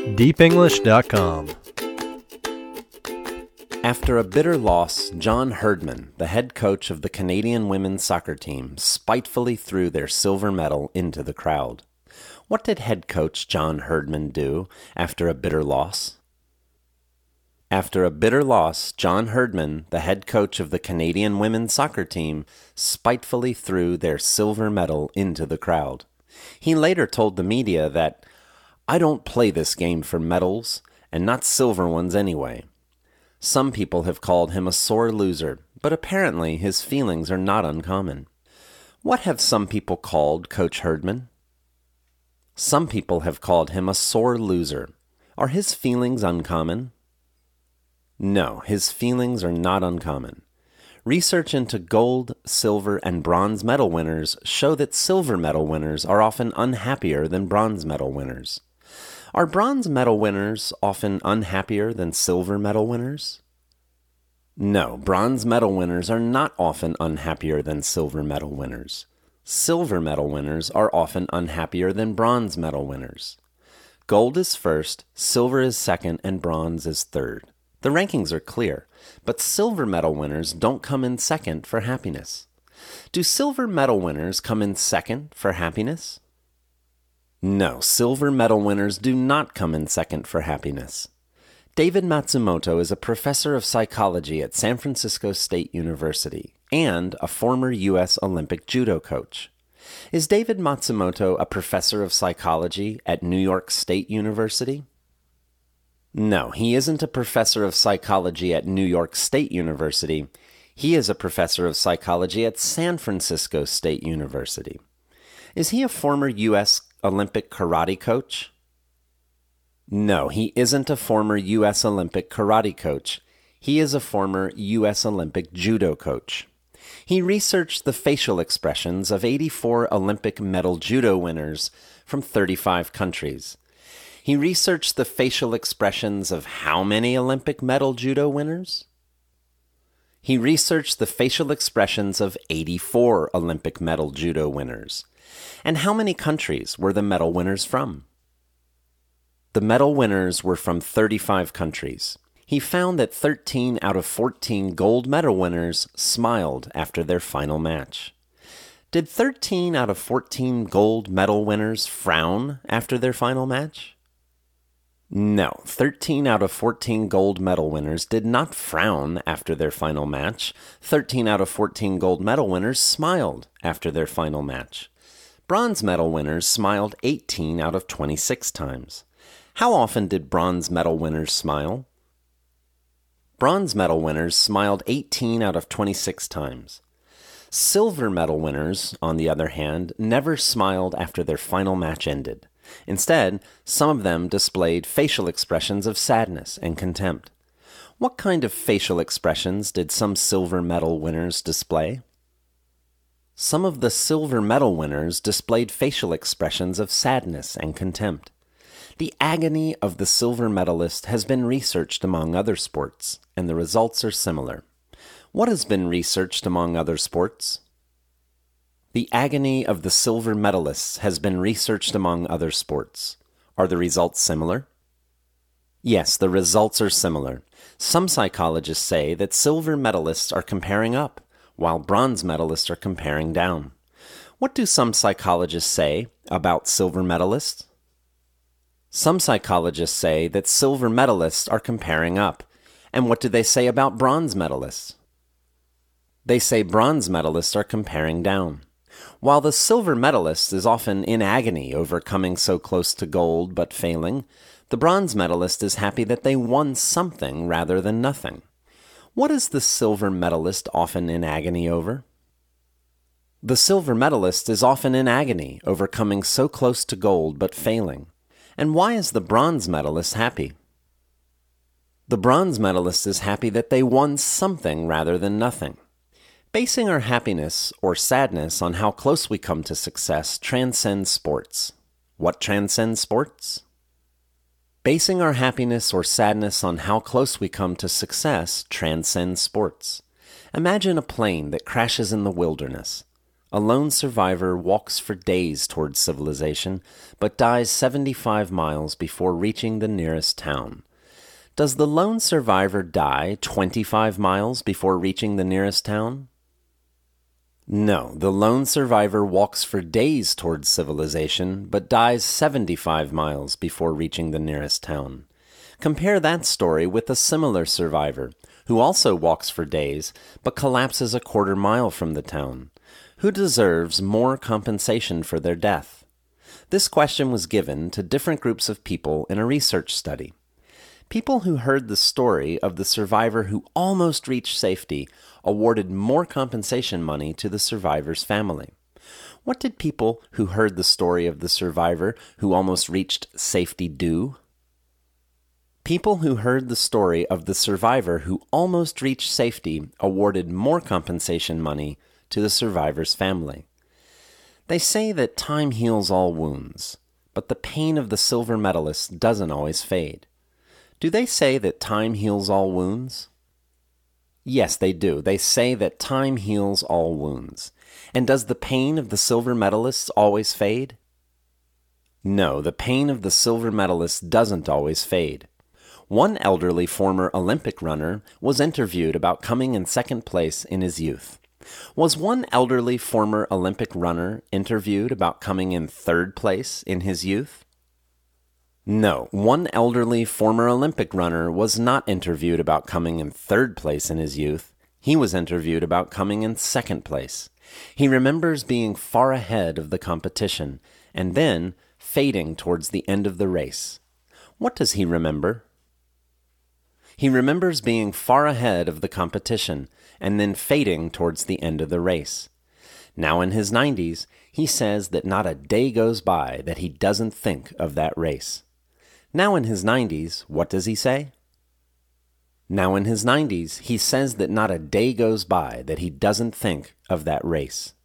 deepenglish.com. After a bitter loss, John Herdman, the head coach of the Canadian women's soccer team, spitefully threw their silver medal into the crowd. What did head coach John Herdman do after a bitter loss? After a bitter loss, John Herdman, the head coach of the Canadian women's soccer team, spitefully threw their silver medal into the crowd. He later told the media that, "I don't play this game for medals, and not silver ones anyway." Some people have called him a sore loser, but apparently his feelings are not uncommon. What have some people called Coach Herdman? Some people have called him a sore loser. Are his feelings uncommon? No, his feelings are not uncommon. Research into gold, silver, and bronze medal winners show that silver medal winners are often unhappier than bronze medal winners. Are bronze medal winners often unhappier than silver medal winners? No, bronze medal winners are not often unhappier than silver medal winners. Silver medal winners are often unhappier than bronze medal winners. Gold is first, silver is second, and bronze is third. The rankings are clear, but silver medal winners don't come in second for happiness. Do silver medal winners come in second for happiness? No, silver medal winners do not come in second for happiness. David Matsumoto is a professor of psychology at San Francisco State University and a former U.S. Olympic judo coach. Is David Matsumoto a professor of psychology at New York State University? No, he isn't a professor of psychology at New York State University. He is a professor of psychology at San Francisco State University. Is he a former U.S. Olympic karate coach? No, he isn't a former U.S. Olympic karate coach. He is a former U.S. Olympic judo coach. He researched the facial expressions of 84 Olympic medal judo winners from 35 countries. He researched the facial expressions of how many Olympic medal judo winners? He researched the facial expressions of 84 Olympic medal judo winners. And how many countries were the medal winners from? The medal winners were from 35 countries. He found that 13 out of 14 gold medal winners smiled after their final match. Did 13 out of 14 gold medal winners frown after their final match? No, 13 out of 14 gold medal winners did not frown after their final match. 13 out of 14 gold medal winners smiled after their final match. Bronze medal winners smiled 18 out of 26 times. How often did bronze medal winners smile? Bronze medal winners smiled 18 out of 26 times. Silver medal winners, on the other hand, never smiled after their final match ended. Instead, some of them displayed facial expressions of sadness and contempt. What kind of facial expressions did some silver medal winners display? Some of the silver medal winners displayed facial expressions of sadness and contempt. The agony of the silver medalist has been researched among other sports, and the results are similar. What has been researched among other sports? The agony of the silver medalists has been researched among other sports. Are the results similar? Yes, the results are similar. Some psychologists say that silver medalists are comparing up, while bronze medalists are comparing down. What do some psychologists say about silver medalists? Some psychologists say that silver medalists are comparing up. And what do they say about bronze medalists? They say bronze medalists are comparing down. While the silver medalist is often in agony over coming so close to gold but failing, the bronze medalist is happy that they won something rather than nothing. What is the silver medalist often in agony over? The silver medalist is often in agony over coming so close to gold but failing. And why is the bronze medalist happy? The bronze medalist is happy that they won something rather than nothing. Basing our happiness or sadness on how close we come to success transcends sports. What transcends sports? Basing our happiness or sadness on how close we come to success transcends sports. Imagine a plane that crashes in the wilderness. a lone survivor walks for days towards civilization, but dies 75 miles before reaching the nearest town. Does the lone survivor die 25 miles before reaching the nearest town? No, the lone survivor walks for days towards civilization, but dies 75 miles before reaching the nearest town. Compare that story with a similar survivor, who also walks for days, but collapses a quarter-mile from the town. Who deserves more compensation for their death? This question was given to different groups of people in a research study. People who heard the story of the survivor who almost reached safety awarded more compensation money to the survivor's family. What did people who heard the story of the survivor who almost reached safety do? People who heard the story of the survivor who almost reached safety awarded more compensation money to the survivor's family. They say that time heals all wounds, but the pain of the silver medalist doesn't always fade. Do they say that time heals all wounds? Yes, they do. They say that time heals all wounds. And does the pain of the silver medalists always fade? No, the pain of the silver medalists doesn't always fade. One elderly former Olympic runner was interviewed about coming in second place in his youth. Was one elderly former Olympic runner interviewed about coming in third place in his youth? No, one elderly former Olympic runner was not interviewed about coming in third place in his youth. He was interviewed about coming in second place. He remembers being far ahead of the competition and then fading towards the end of the race. What does he remember? He remembers being far ahead of the competition and then fading towards the end of the race. Now in his 90s, he says that not a day goes by that he doesn't think of that race. Now in his 90s, what does he say? Now in his 90s, he says that not a day goes by that he doesn't think of that race.